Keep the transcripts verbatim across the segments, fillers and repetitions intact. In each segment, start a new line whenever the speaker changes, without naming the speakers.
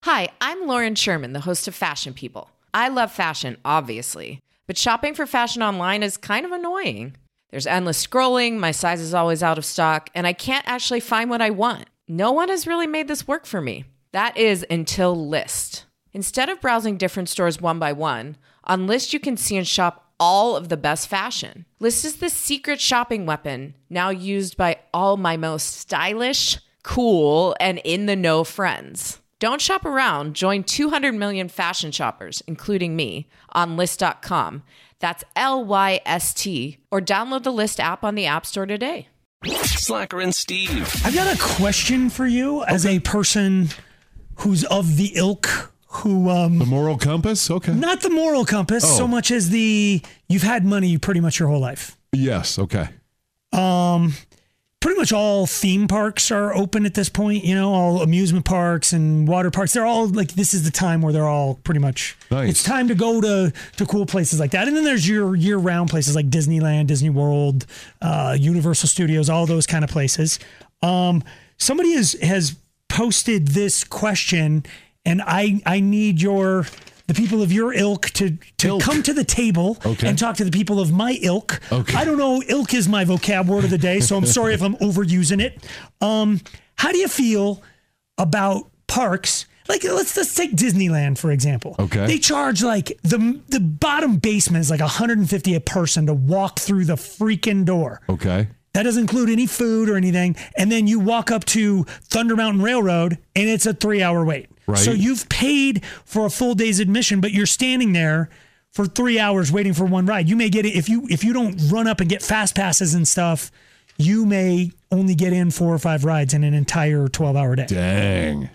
Hi, I'm Lauren Sherman, the host of Fashion People. I love fashion, obviously, but shopping for fashion online is kind of annoying. There's endless scrolling, my size is always out of stock, and I can't actually find what I want. No one has really made this work for me. That is until Lyst. Instead of browsing different stores one by one, on Lyst you can see and shop all of the best fashion. Lyst is the secret shopping weapon, now used by all my most stylish, cool, and in-the-know friends. Don't shop around. Join two hundred million fashion shoppers, including me, on Lyst dot com. That's L Y S T. Or download the Lyst app on the App Store today.
Slacker and Steve.
I've got a question for you as a person who's of the ilk who... Um,
the moral compass? Okay.
Not the moral compass
Oh.
so much as the... You've had money pretty much your whole life.
Yes, okay.
Um... Pretty much all theme parks are open at this point, you know, all amusement parks and water parks. They're all like, this is the time where they're all pretty much,
nice.
It's time to go to, to cool places like that. And then there's your year round places like Disneyland, Disney World, uh, Universal Studios, all those kind of places. Um, somebody has, has posted this question and I, I need your, the people of your ilk to, to
Ilk.
come to the table
Okay.
and talk to the people of my ilk.
Okay.
I don't know, ilk is my vocab word of the day, so I'm sorry if I'm overusing it. Um, how do you feel about parks? Like, let's let's take Disneyland, for example.
Okay.
They charge like the the bottom basement is like one hundred fifty a person to walk through the freaking door.
Okay.
That doesn't include any food or anything. And then you walk up to Thunder Mountain Railroad and it's a three hour wait.
Right.
So you've paid for a full day's admission, but you're standing there for three hours waiting for one ride. You may get it if you if you don't run up and get fast passes and stuff, you may only get in four or five rides in an entire twelve hour day.
Dang.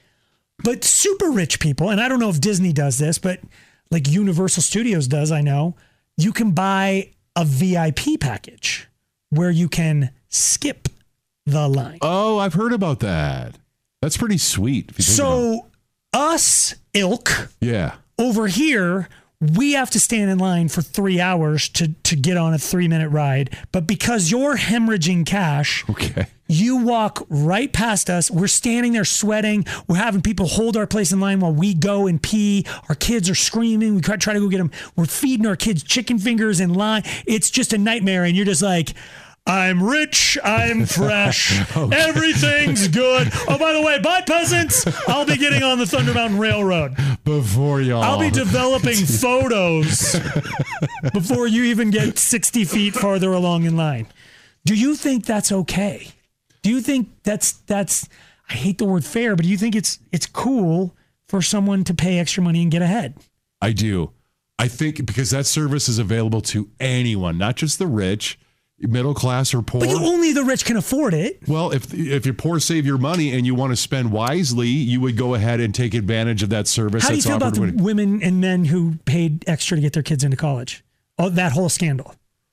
But super rich people, and I don't know if Disney does this, but like Universal Studios does, I know, you can buy a V I P package where you can skip the line.
Oh, I've heard about that. That's pretty sweet. If you think about it.
So us ilk
Yeah.
over here, we have to stand in line for three hours to, to get on a three minute ride. But because you're hemorrhaging cash,
Okay.
you walk right past us. We're standing there sweating. We're having people hold our place in line while we go and pee. Our kids are screaming. We try, try to go get them. We're feeding our kids chicken fingers in line. It's just a nightmare. And you're just like, I'm rich, I'm fresh,
Okay.
everything's good. Oh, by the way, bye peasants. I'll be getting on the Thunder Mountain Railroad.
Before y'all.
I'll be developing photos before you even get sixty feet farther along in line. Do you think that's okay? Do you think that's, that's, I hate the word fair, but do you think it's, it's cool for someone to pay extra money and get ahead?
I do. I think because that service is available to anyone, not just the rich, middle class or poor.
But you, only the rich can afford it.
Well, if if you're poor, save your money, and you want to spend wisely, you would go ahead and take advantage of that service.
How do you
that's
feel about the
offered.
women and men who paid extra to get their kids into college? Oh, that whole scandal.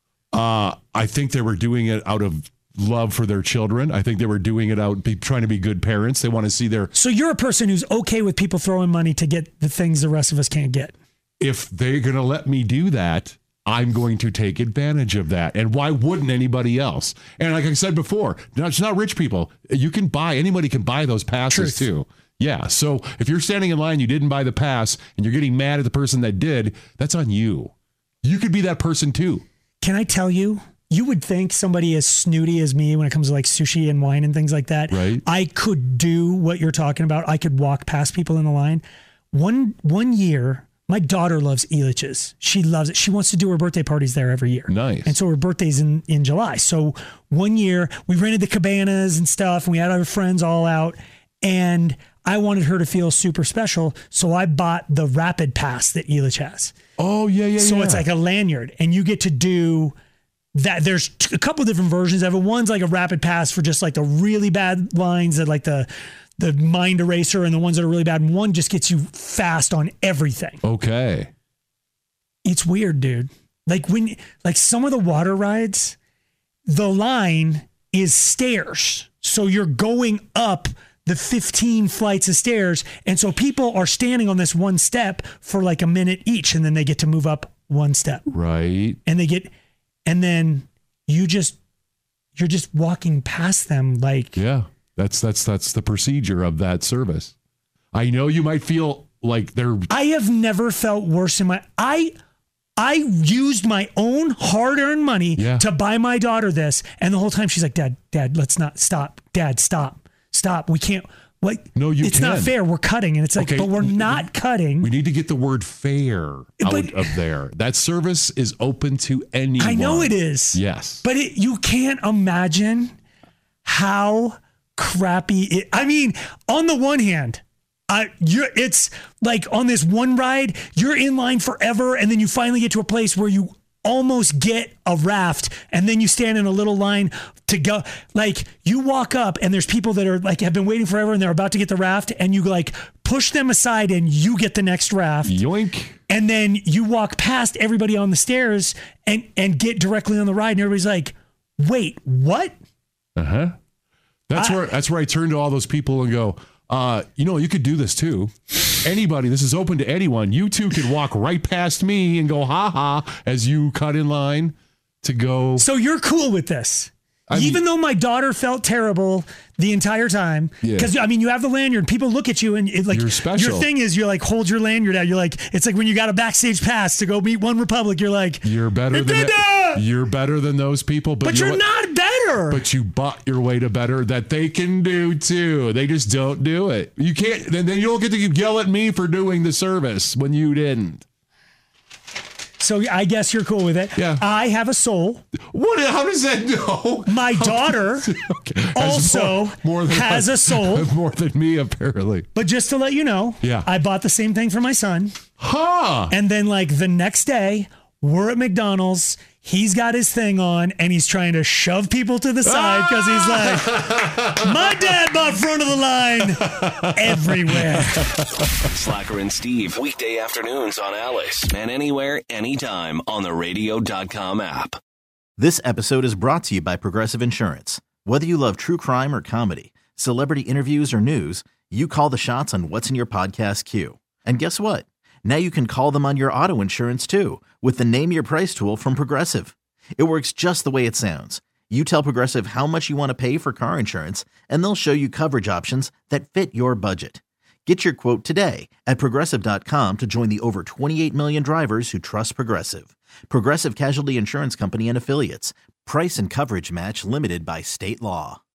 Uh, I think they were doing it out of love for their children. I think they were doing it out be, trying to be good parents. They want to see their.
So you're a person who's okay with people throwing money to get the things the rest of us can't get.
If they're going to let me do that, I'm going to take advantage of that. And why wouldn't anybody else? And like I said before, no, it's not rich people. You can buy, anybody can buy those passes
Truth.
too. Yeah. So if you're standing in line, you didn't buy the pass and you're getting mad at the person that did, that's on you. You could be that person too.
Can I tell you, you would think somebody as snooty as me when it comes to like sushi and wine and things like that,
Right.
I could do what you're talking about. I could walk past people in the line. One, one year, my daughter loves Elitch's. She loves it. She wants to do her birthday parties there every year.
Nice.
And so her birthday's in, in July. So one year we rented the cabanas and stuff and we had our friends all out and I wanted her to feel super special. So I bought the Rapid Pass that Elitch has.
Oh, yeah, yeah,
So
yeah.
it's like a lanyard and you get to do that. There's t- a couple different versions of it. One's like a Rapid Pass for just like the really bad lines that like the, the mind eraser and the ones that are really bad. And one just gets you fast on everything.
Okay.
It's weird, dude. Like when, like some of the water rides, the line is stairs. So you're going up the fifteen flights of stairs. And so people are standing on this one step for like a minute each. And then they get to move up one step.
Right.
And they get, and then you just, you're just walking past them like,
Yeah. That's that's that's the procedure of that service. I know you might feel like they're.
I have never felt worse in my. I I used my own hard-earned money
Yeah.
to buy my daughter this, and the whole time she's like, "Dad, Dad, let's not stop. Dad, stop, stop. We can't." Like,
No, you
It's not
can.
fair. We're cutting, and it's like,
Okay,
but we're not cutting.
We need to get the word fair out
But-
of there. That service is open to anyone.
I know it is.
Yes.
But it, you can't imagine how crappy it. I mean, on the one hand, uh, you're, it's like on this one ride, you're in line forever, and then you finally get to a place where you almost get a raft, and then you stand in a little line to go. Like, you walk up, and there's people that are like have been waiting forever, and they're about to get the raft, and you like push them aside, and you get the next raft.
Yoink.
And then you walk past everybody on the stairs and and get directly on the ride, and everybody's like, "Wait, what?"
Uh huh. That's
I-
where that's where I turn to all those people and go, uh, you know, you could do this too. Anybody, this is open to anyone. You too could walk right past me and go, ha ha, as you cut in line to go.
So you're cool with this,
I mean-
even though my daughter felt terrible the entire time.
Yeah.
Because I mean, you have the lanyard. People look at you, and it, like
You're special.
your thing is, you're like, hold your lanyard out. You're like, it's like when you got a backstage pass to go meet One Republic. You're like,
You're better than
Da-da!
that. You're better than those people, but,
but
you know
you're
what?
not better.
But you bought your way to better that they can do too. They just don't do it. You can't. Then, then you'll get to yell at me for doing the service when you didn't.
So I guess you're cool with it.
Yeah.
I have a soul.
What? How does that know?
My daughter
Okay. Has
also
more, more than
has a soul.
More than me, apparently.
But just to let you know,
Yeah.
I bought the same thing for my son.
Huh?
And then like the next day, we're at McDonald's. He's got his thing on, and he's trying to shove people to the side because he's like, my dad bought front of the line everywhere.
Slacker and Steve, weekday afternoons on Alice. And anywhere, anytime on the radio dot com app.
This episode is brought to you by Progressive Insurance. Whether you love true crime or comedy, celebrity interviews or news, you call the shots on what's in your podcast queue. And guess what? Now you can call them on your auto insurance too with the Name Your Price tool from Progressive. It works just the way it sounds. You tell Progressive how much you want to pay for car insurance, and they'll show you coverage options that fit your budget. Get your quote today at Progressive dot com to join the over twenty-eight million drivers who trust Progressive. Progressive Casualty Insurance Company and Affiliates. Price and coverage match limited by state law.